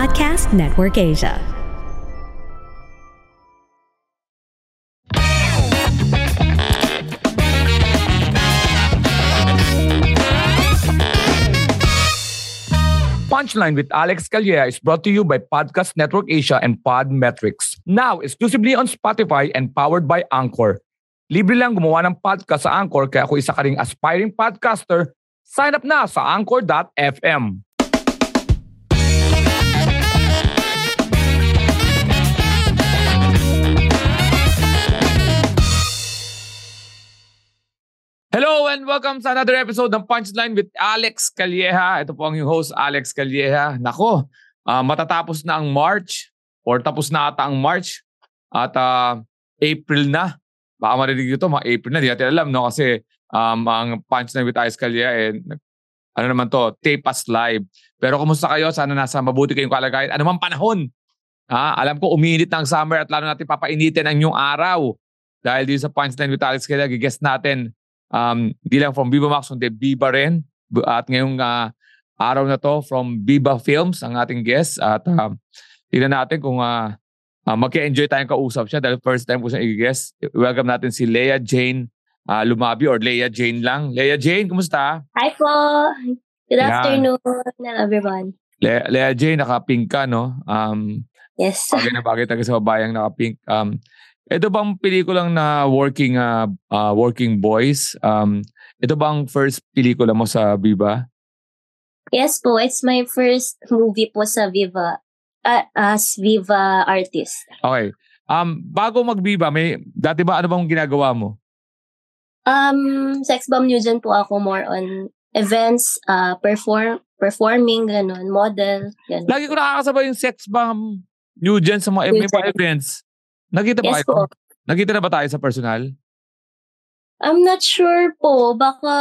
Podcast Network Asia. Punchline with Alex Calleja is brought to you by Podcast Network Asia and Podmetrics. Now, exclusively on Spotify and powered by Anchor. Libre lang gumawa ng podcast sa Anchor, kaya kung isa ka ring aspiring podcaster, sign up na sa Anchor.fm. Hello and welcome sa another episode ng Punchline with Alex Calleja. Ito po ang yung host, Alex Calleja. Nako, matatapos na ang March or tapos na ata ang March at April na. Baka marinig ito, mga April na. Di natin alam, no? Kasi ang Punchline with Alex Calleja, ano naman to, tape us live. Pero kumusta kayo? Sana nasa mabuti kayong kalagayan. Ano man panahon? Alam ko, umiinit na ang summer at lalo natin papainitin ang inyong araw. Dahil dito sa Punchline with Alex Calleja, gigest natin di lang from Viva Max, kundi Viva rin. At ngayong araw na to, from Viva Films, ang ating guest. At tignan natin kung mag-enjoy tayong kausap siya dahil first time ko siya i-guest. Welcome natin si Leah Jane Lumabi or Leah Jane lang. Leah Jane, kumusta? Hi po! Good afternoon, everyone. Leah Jane, naka-pink ka, no? Yes. Bagay na bagay taga sa babayang naka-pink. Ito bang pelikulang na working boys? Ito bang first pelikula mo sa Viva? Yes po, it's my first movie po sa Viva as Viva artist. Okay. Bago mag-Viva, dati ba ano bang ginagawa mo? Sex bomb Nugent po ako, more on events, performing, ganun, model, ganun. Lagi ko nakakasabay yung sex bomb Nugent sa mga events. Nakita ba yes kayo? Po. Nakita na ba tayo sa personal? I'm not sure po. Baka...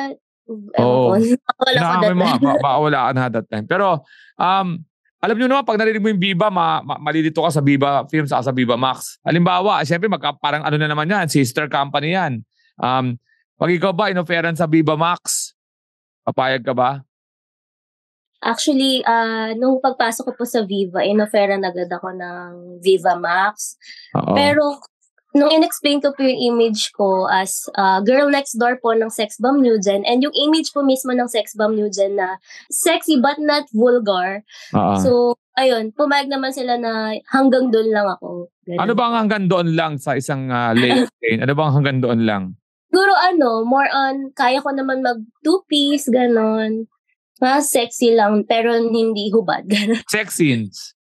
Baka wala ka na that time. Pero, alam nyo naman, pag narinig mo yung Viva, malilito ka sa Viva Films at sa Viva Max. Halimbawa, siyempre, parang ano na naman yan, sister company yan. Pag ikaw ba, inoferan sa Viva Max, papayag ka ba? Actually, nung pagpasok ko po sa Viva, inoferan agad ako ng Viva Max. Uh-oh. Pero, nung in-explain ko po yung image ko as girl next door po ng Sex Bomb Nugent, and yung image po mismo ng Sex Bomb Nugent na sexy but not vulgar. Uh-oh. So, ayun, pumayag naman sila na hanggang doon lang ako. Ganun. Ano bang hanggang doon lang sa isang layer? Ano bang hanggang doon lang? Siguro more on, kaya ko naman mag two-piece, ganon. Sexy lang, pero hindi hubad. Sex scenes?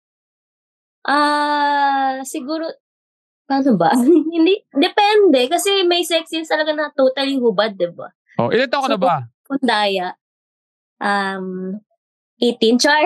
Siguro, paano ba? Hindi, depende. Kasi may sex scenes talaga na totally hubad, diba? Oh, ilan taon ka na ba? Kundaya. 18, char.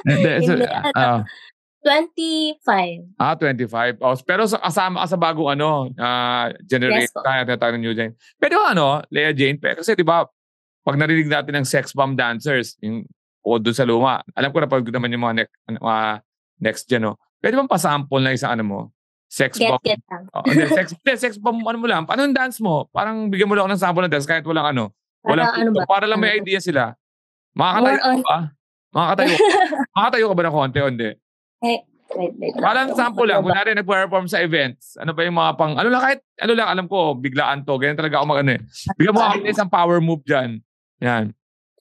25. 25. Oh, pero kasama ka sa bagong generation. Yes po. Tayo ng New Gen. Pero Leah Jane, kasi di ba, pag narinig natin ng sex bomb dancers, yung doon sa luma, alam ko na pag naman yung mga next gen, no? Pwede bang pasample na isang sex bomb? Get lang. Sex bomb, mo lang. Ano yung dance mo? Parang bigyan mo lang ng sample ng dance kahit walang para lang may idea sila. Makakatayo ka ba? Makakatayo ka ba ng konti o hindi? Wait. Parang sample lang. Kung natin nag-perform sa events, ano ba yung mga alam ko, biglaan to. Ganyan talaga ako bigyan mo ako isang power move dyan. Yan.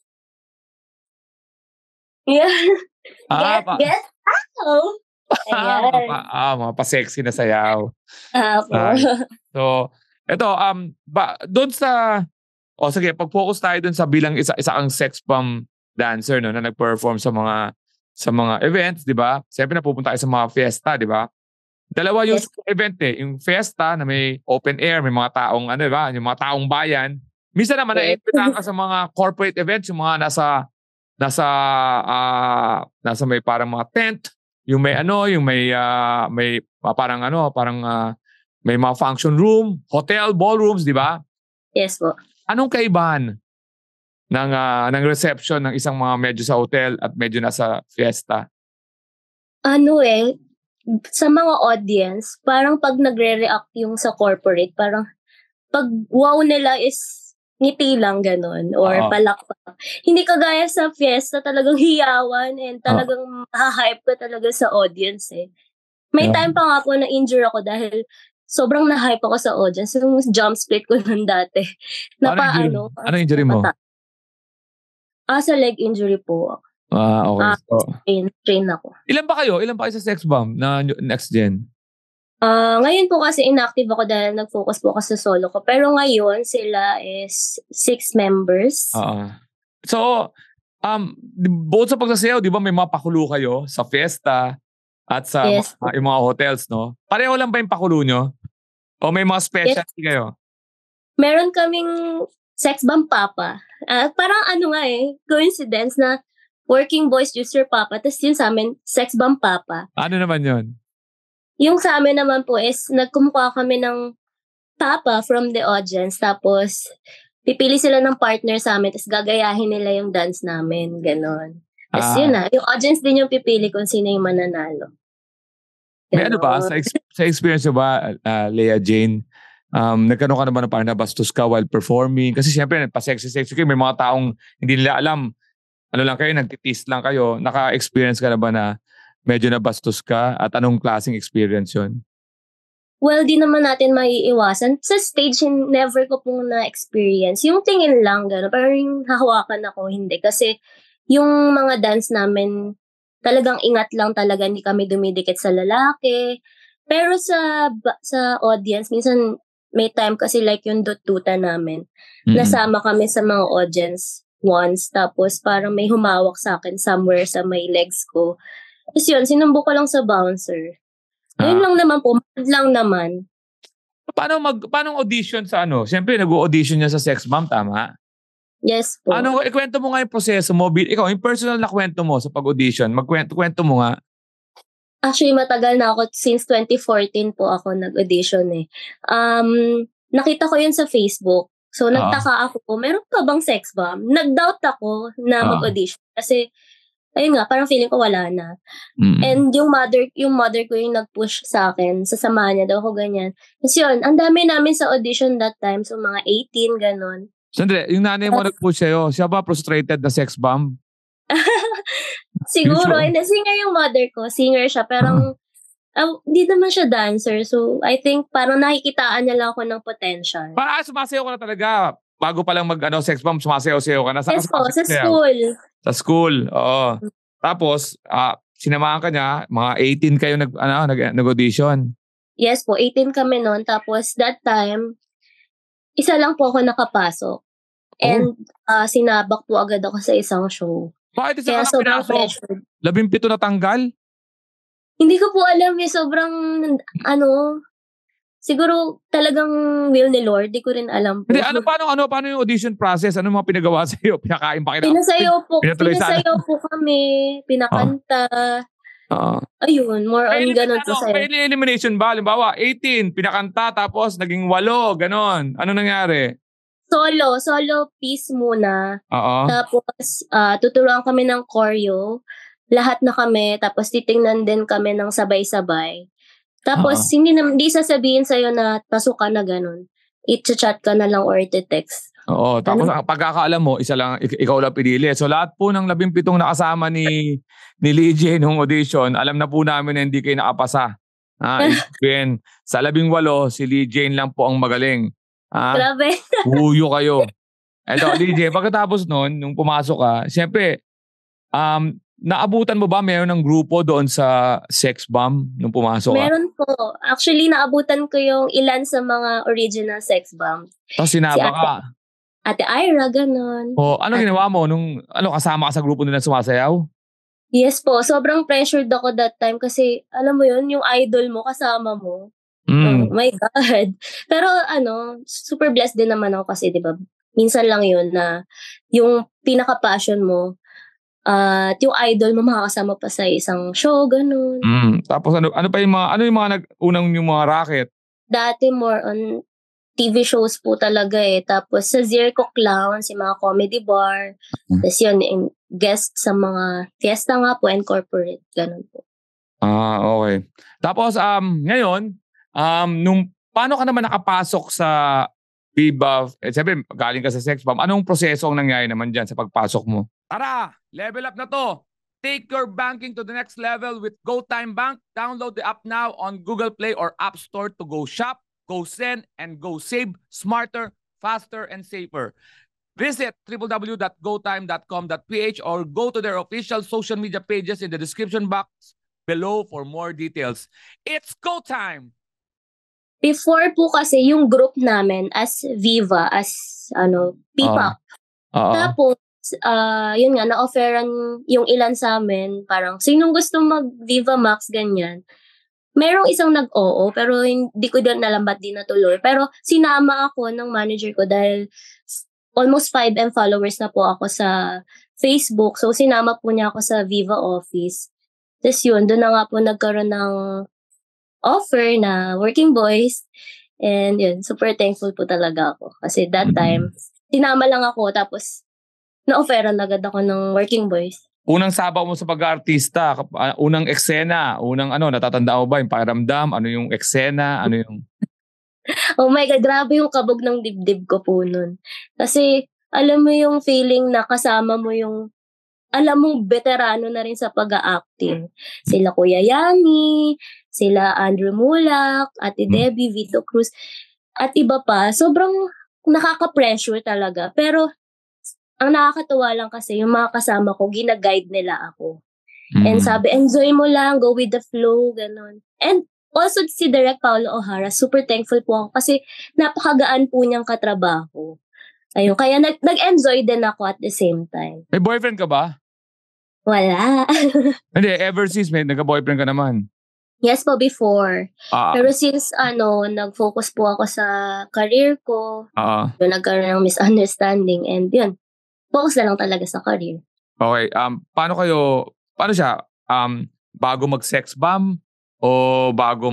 Yeah. Get Ayan. Mga pa-sexy na sayaw. So, ito, doon sa, sige, pag-focus tayo doon sa bilang isa ang sex bomb dancer, no, na nag-perform sa mga events, di ba? Siyempre napupunta tayo sa mga fiesta, di ba? Dalawa yung event yung fiesta na may open air, may mga taong, di ba? Yung mga taong bayan. Minsan naman na-invitahan ka sa mga corporate events, yung mga nasa may parang mga tent, yung may may mga function room, hotel, ballrooms, di ba? Yes po. Anong kaibahan ng reception ng isang mga medyo sa hotel at medyo nasa fiesta? Sa mga audience, parang pag nagre-react yung sa corporate, parang pag wow nila is ngiti lang ganun or Oo. palakpak. Hindi kagaya sa fiesta talagang hiyawan and Oo. talagang maha-hype ka talaga sa audience eh. May Yeah. time pa nga po na injure ako dahil sobrang na-hype ako sa audience. Yung jump split ko nun dati. Ano injury mo? Sa leg injury po. Okay. So, Train ako. Ilan ba kayo sa Sex Bomb na next gen? Ngayon po kasi inactive ako dahil nag-focus po ako sa solo ko. Pero ngayon sila is 6 members. Oo. So, bukod sa pagsasayaw, di ba may mga pakulo kayo sa fiesta at sa Yes. yung mga hotels, no? Pareho lang ba yung pakulo nyo? O may mga specialty kayo? Meron kaming sex bomb papa. Parang coincidence na working boys user papa. Tapos yun sa amin, sex bomb papa. Ano naman yun? Yung sa amin naman po is nagkumukuha kami ng papa from the audience. Tapos pipili sila ng partner sa amin. Tapos gagayahin nila yung dance namin. Ganon. Tapos yun na. Yung audience din yung pipili kung sino yung mananalo. Ganon. May ano ba? Sa experience nyo ba, Leah Jane, nagkaroon ka naman na parang nabastos ka while performing? Kasi syempre, pa-sexy-sexy kayo. May mga taong hindi nila alam. Ano lang kayo, nagtitis lang kayo. Naka-experience ka na ba na medyo nabastos ka? At anong klaseng experience yun? Well, di naman natin maiiwasan. Sa stage, never ko pong na-experience. Yung tingin lang, gano'n. Pero yung hahawakan ako, hindi. Kasi yung mga dance namin, talagang ingat lang talaga. Hindi kami dumidikit sa lalaki. Pero sa audience, minsan may time kasi like yung dututa namin. Nasama kami sa mga audience once. Tapos parang may humawak sa akin somewhere sa may legs ko. Tapos yun, sinumbo ko lang sa bouncer. Yun lang naman po, mad lang naman. Paano audition sa ano? Siyempre, nag-audition niya sa Sex Bomb, tama? Yes po. Ikwento mo nga yung proseso mo. Ikaw, yung personal na kwento mo sa pag-audition, kwento mo nga. Actually, matagal na ako. Since 2014 po ako nag-audition eh. Nakita ko yun sa Facebook. So, nagtaka ako, meron pa bang Sex Bomb? Nag-doubt ako na mag-audition. Kasi, ayun nga, parang feeling ko wala na. And yung mother ko yung nag-push sa akin, sasamahan niya daw ako ganyan. Kasi yun, ang dami namin sa audition that time, so mga 18, ganon. Sandali, yung nanay mo nag-push sa'yo, siya ba frustrated na sex bomb? Siguro, singer yung mother ko, singer siya, pero di naman siya dancer, so I think parang nakikitaan niya lang ako ng potential. Sumasayaw ka na talaga, bago pa lang mag-sex bomb, sumasayaw-sayaw ka na. Yes po, sa school. Sa school, oo. Tapos, sinamahan ka niya, mga 18 kayo nag-audition. Yes po, 18 kami noon. Tapos that time, isa lang po ako nakapasok. And sinabak po agad ako sa isang show. Bakit isa Kaya ka lang sobrang pinasok? pressure. 17 na tanggal? Hindi ko po alam sobrang, siguro talagang will ni Lord, di ko rin alam po. Hindi, paano yung audition process? Ano mga pinagawa sa'yo? Pinakain pa kita? Pinasayaw po kami, pinakanta. Ayun, more on ganun po sa'yo. May elimination ba? Halimbawa, 18, pinakanta, tapos naging 8, ganon. Ano nangyari? Solo piece muna. Tapos, tuturuan kami ng choreo. Lahat na kami. Tapos, titingnan din kami ng sabay-sabay. Tapos, hindi sasabihin sa'yo na pasukan na ganun. I-chat ka na lang or i-text. Oo. Tapos, ang pagkakaalam mo, isa lang, ikaw lang pinili. So, lahat po ng 17 nakasama ni Lee Jane nung audition, alam na po namin na hindi kayo nakapasa. Sa 18, si Lee Jane lang po ang magaling. Grabe. Huyo kayo. Eto, DJ, pagkatapos nun, nung pumasok ka, siyempre, naabutan mo ba meron ng grupo doon sa Sex Bomb nung pumasok ka? Meron po. Actually, naabutan ko yung ilan sa mga original Sex Bomb. Tapos sinaba ka? Ate Ira, ganon. Ano ginawa mo? Kasama ka sa grupo nila sumasayaw? Yes po. Sobrang pressured ako that time kasi, alam mo yun, yung idol mo kasama mo. Oh my God. Pero super blessed din naman ako kasi, di ba, minsan lang yun na yung pinaka-passion mo at yung idol mo makakasama pa sa isang show, ganun. Tapos ano yung mga unang yung mga racket? Dati more on TV shows po talaga eh. Tapos sa Zirco Clowns, yung mga comedy bar. Tapos yun, guest sa mga fiesta nga po and corporate, ganun po. Okay. Tapos ngayon, paano ka naman nakapasok sa Viva, siyempre, galing ka sa sex bomb. Anong proseso ang nangyayari naman dyan sa pagpasok mo? Tara! Level up na to! Take your banking to the next level with GoTime Bank. Download the app now on Google Play or App Store to go shop, go send, and go save smarter, faster, and safer. Visit www.gotime.com.ph or go to their official social media pages in the description box below for more details. It's GoTime! Before po kasi yung group namin as Viva, as P-pop. Tapos, yun nga, na-offeran yung ilan sa amin, parang sinong gusto mag-Viva Max, ganyan. Merong isang nag-oo, pero hindi ko din alam ba't di natuloy. Pero sinama ako ng manager ko dahil almost 5M followers na po ako sa Facebook. So, sinama po niya ako sa Viva office. Tapos yun, doon na nga po nagkaroon ng offer na working boys. And yun, super thankful po talaga ako. Kasi that time, sinama lang ako, tapos na-offeran agad ako ng working boys. Unang sabaw mo sa pag-aartista, unang eksena, natatanda mo ba yung pakiramdam? Ano yung eksena? Ano yung... Oh my God, grabe yung kabog ng dibdib ko po nun. Kasi, alam mo yung feeling na kasama mo yung, alam mong veterano na rin sa pag-a-acting. Sila Kuya Yani, sila Andrew Mulak, Ate Debbie, Vito Cruz, at iba pa. Sobrang nakaka-pressure talaga. Pero, ang nakakatuwa lang kasi, yung mga kasama ko, gina-guide nila ako. And sabi, enjoy mo lang, go with the flow, ganon. And also, si Direk Paolo O'Hara, super thankful po ako kasi napakagaan po niyang katrabaho. Ayun, kaya nag-enjoy din ako at the same time. May boyfriend ka ba? Wala. Hindi, ever since may nagka-boyfriend ka naman. Yes po, before. Pero since nag-focus po ako sa career ko, nagkaroon ng misunderstanding and yun, focus na lang talaga sa career. Okay, paano siya, bago mag-sex bomb o bago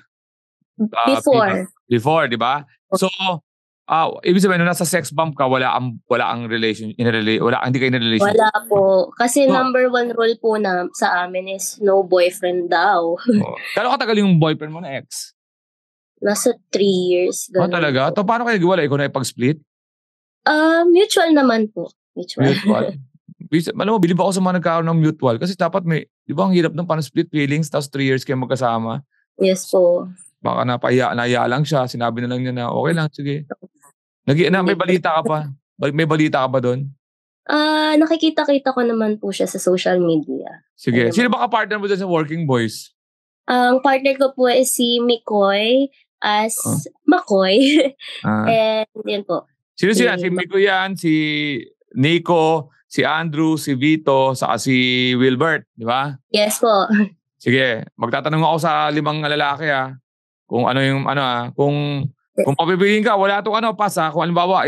Before, di ba? So, ibig sabihin, nung nasa sex bomb ka, wala ang relation, hindi kayo in a relationship? Wala po. Kasi number 1 rule po sa amin is no boyfriend daw. Kano katagal yung boyfriend mo na ex? Nasa 3 years. Talaga? To, paano kayo nagwala? Ikaw na ipag-split? Mutual naman po. Mutual. Alam mo, bilib ako sa mga nagkaroon ng mutual. Kasi dapat di ba ang hirap ng split feelings, tapos 3 years kayo magkasama? Yes po. Baka naiya lang siya. Sinabi na lang niya na, okay lang, sige. May balita ka pa? May balita ka ba doon? Nakikita-kita ko naman po siya sa social media. Sige. Sino ba ka-partner mo dyan sa Working Boys? Ang partner ko po is si Mikoy as Makoy. And yun po. Sino siya? Si Mikoy yan, si Nico, si Andrew, si Vito, saka si Wilbert. Di ba? Yes po. Sige. Magtatanong ako sa 5 lalaki kung ano yung kung papipiliin ka, wala itong pass kung halimbawa,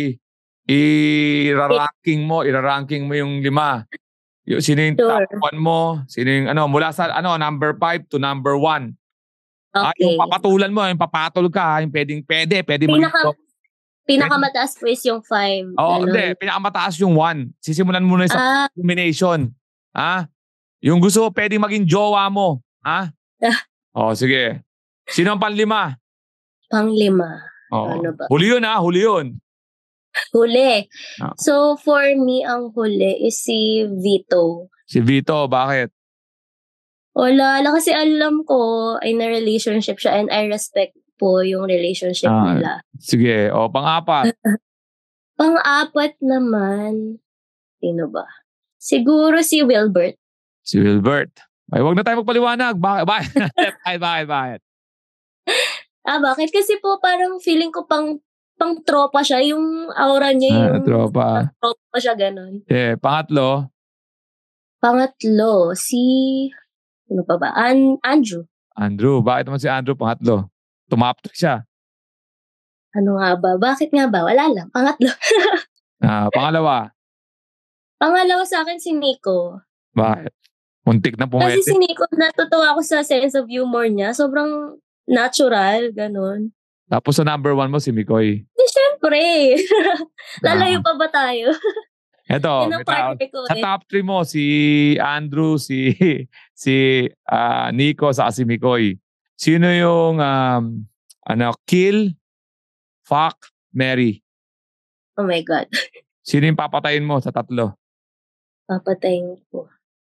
iraranking mo yung 5. Sino yung top 1 mo? Sino yung mula sa number 5 to number 1. Okay. Yung papatulan mo, yung papatol ka, yung pwede Pinakamataas po is yung 5. Hindi. Pinakamataas yung 1. Sisimulan mo na sa combination. Yung gusto, pwede maging jowa mo. Sige. Sino ang pang-5? Pang-5. Ano ba? Huli yun. Huli yun. Huli. So, for me, ang huli is si Vito. Si Vito, bakit? Wala. Kasi alam ko, ay na relationship siya and I respect po yung relationship nila. Sige. Pang-4. Pang-4 naman, sino ba? Siguro si Wilbert. Si Wilbert. Ay, wag na tayo magpaliwanag. Bakit? Bakit? Kasi po parang feeling ko pang tropa siya. Yung aura niya yung tropa. Tropa siya, ganun. Pangatlo? Pangatlo, ano pa ba? Andrew. Andrew. Bakit naman si Andrew pangatlo? Top 3 siya. Ano nga ba? Bakit nga ba? Wala lang. Pangatlo. Pangalawa? Pangalawa sa akin si Nico. Bakit? Muntik na pumwede. Kasi si Nico, natutuwa ako sa sense of humor niya. Sobrang natural, ganun. Tapos sa number 1 mo si Mikoy. Siyempre. Lalayo pa ba tayo? Eto, sa top 3 mo, si Andrew, si Nico, saka si Mikoy. Sino yung kill, fuck, Mary? Oh my God. Sino yung papatayin mo sa tatlo? Papatayin ko.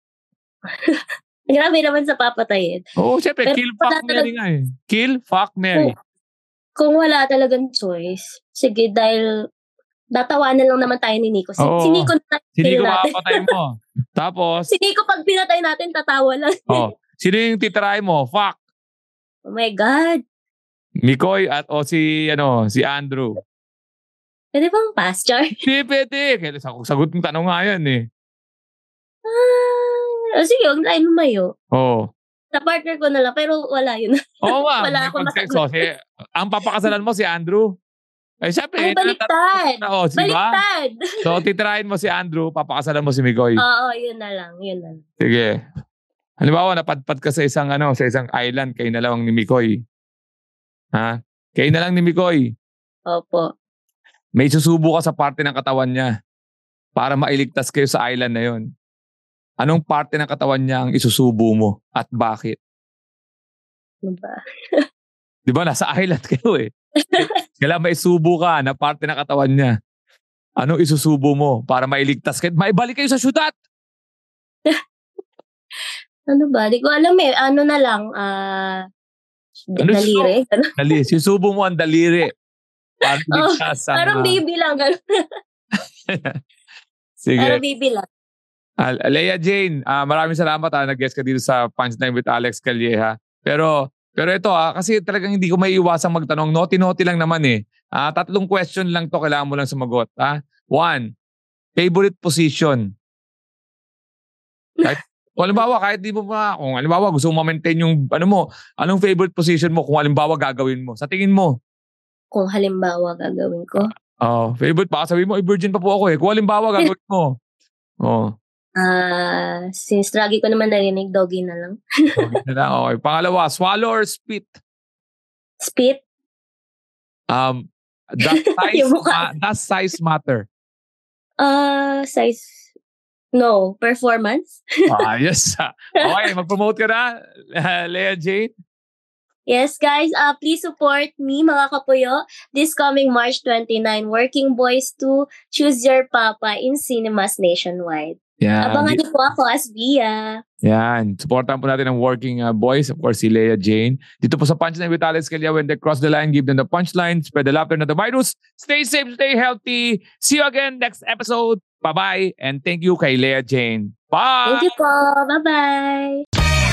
Grabe naman sa papatayin. Oo, syempre, Pero kill, fuck, Mary nga eh. Kill, fuck, Mary. Kung wala talagang choice, sige, dahil datawanan lang naman tayo ni Nico. Si Nico na Si Nico natin. makapatay mo. Tapos, Si Nico, pag pinatay natin, tatawa lang. sino yung titry mo? Fuck. Oh my God. Mikoy si Andrew. Pwede bang pass, Char? Pwede. Kaya sagot ng tanong nga yan eh. Sige, huwag na tayo lumayo. Oo. Sa partner ko na lang, pero wala yun. Oo nga. Wala akong So, ang papakasalan mo si Andrew. Ay, syempre. Ay, baliktad. Baliktad. So, titirahin mo si Andrew, papakasalan mo si Mikoy. Oo, yun na lang. Sige. Halimbawa, napadpad ka sa isang island, kayo na lang ni Mikoy. Ha? Kayo na lang ni Mikoy. Opo. May susubo ka sa parte ng katawan niya para mailigtas kayo sa island na yon. Anong parte ng katawan niya ang isusubo mo at bakit? Ano ba? Di ba? Nasa island kayo eh. Kailangan may subo ka na parte ng katawan niya. Anong isusubo mo para mailigtas kayo? Maibalik kayo sa syudad! Ano ba? Di ko alam eh. Ano na lang? Daliri? Susubo mo ang daliri. Parang baby lang. Sige. Parang baby lang. Leia Jane, maraming salamat nag-guest ka dito sa Punchline with Alex Calleja. Pero ito kasi talagang hindi ko maiiwasang magtanong. Noti-noti lang naman eh. 3 question lang to, kailangan mo lang sumagot. 1, favorite position. Kung halimbawa, kung halimbawa gusto mo ma-maintain yung anong favorite position mo kung halimbawa gagawin mo? Sa tingin mo? Kung halimbawa gagawin ko? Favorite pa. Sabihin mo, virgin pa po ako eh. Kung halimbawa gagawin mo? Since lagi ko naman narinig, doggy na lang. Doggy na lang, okay. Pangalawa, swallow or spit? Spit? Does size matter? Size... No. Performance? Yes. Okay, mag-promote ka na, Leia Jane. Yes, guys, please support me, mga kapuyo, this coming March 29, Working Boys 2, Choose Your Papa in cinemas nationwide. Yan. Abangan niyo po ako as Bia. Yan. Supportan po natin ang Working Boys, of course, si Leia Jane. Dito po sa Punchline with Alex Calleja, when they cross the line, give them the punchline, spread the laughter, not the virus. Stay safe, stay healthy. See you again next episode. Bye-bye. And thank you kay Leia Jane. Bye! Thank you po. Bye-bye.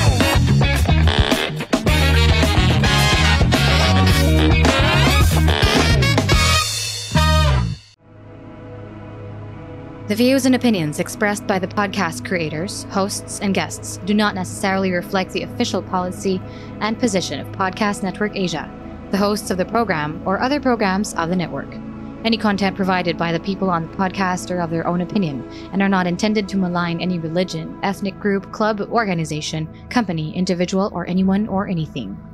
The views and opinions expressed by the podcast creators, hosts, and guests do not necessarily reflect the official policy and position of Podcast Network Asia, the hosts of the program, or other programs of the network. Any content provided by the people on the podcast are of their own opinion and are not intended to malign any religion, ethnic group, club, organization, company, individual, or anyone or anything.